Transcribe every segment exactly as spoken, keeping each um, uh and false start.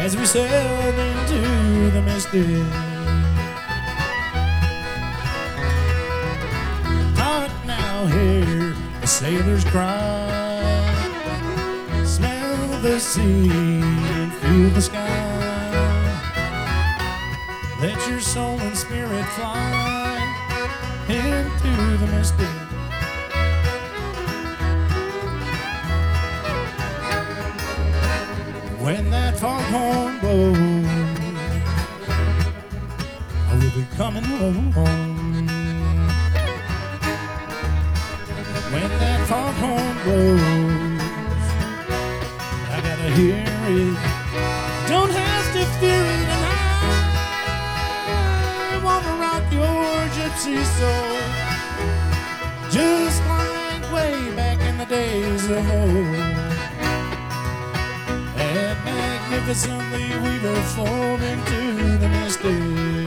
as we sailed into the misty. Hark now, hear the sailors cry, smell the sea and feel the sky. Let your soul and spirit fly into the misty. When that foghorn blows, I will be coming home. When that foghorn blows, I gotta hear it. Don't have to fear it, and I wanna rock your gypsy soul, just like way back in the days of old. And magnificently we will fall into the misty.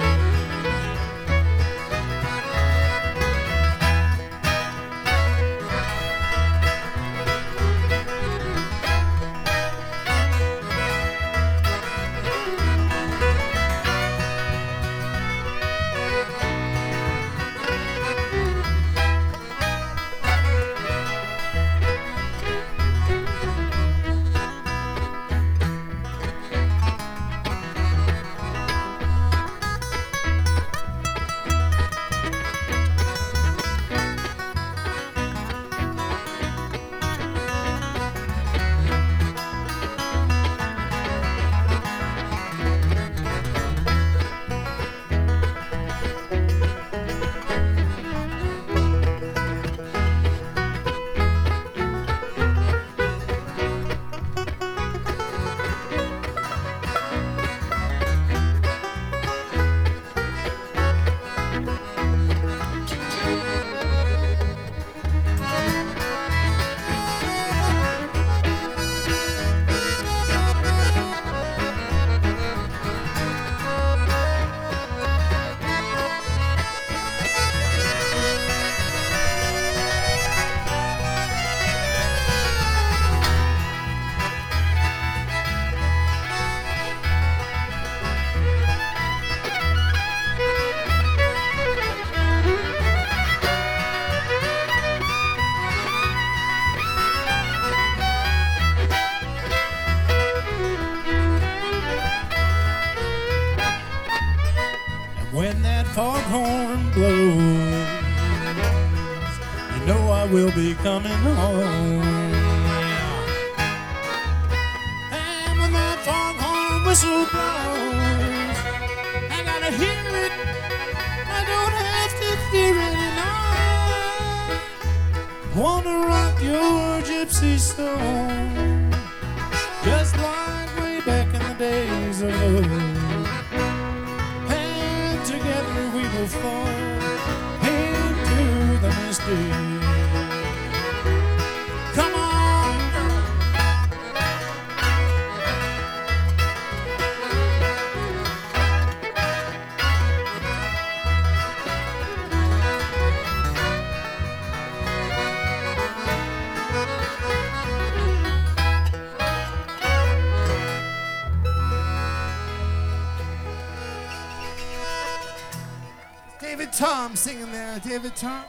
When that foghorn blows, you know I will be coming home. And when that foghorn whistle blows, I gotta hear it, I don't have to fear it, and I wanna rock your gypsy soul, just like way back in the days of old. Together we will fall into the misty. Come on, girl. David Tom singing there. David Tom.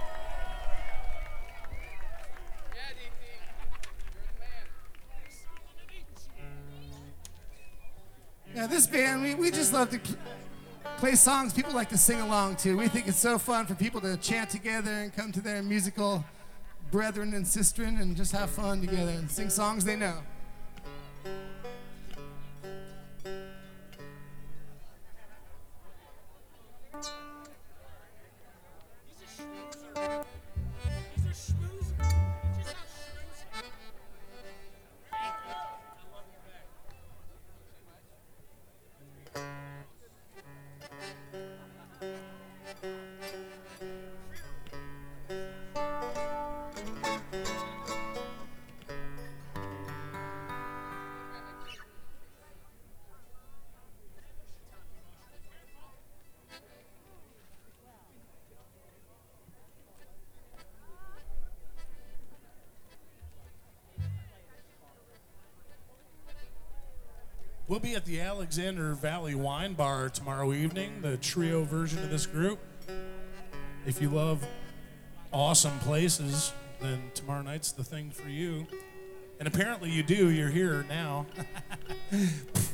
Yeah, this band, we, we just love to play songs people like to sing along to. We think it's so fun for people to chant together and come to their musical brethren and sistren and just have fun together and sing songs they know. We'll be at the Alexander Valley Wine Bar tomorrow evening, the trio version of this group. If you love awesome places, then tomorrow night's the thing for you. And apparently you do. You're here now.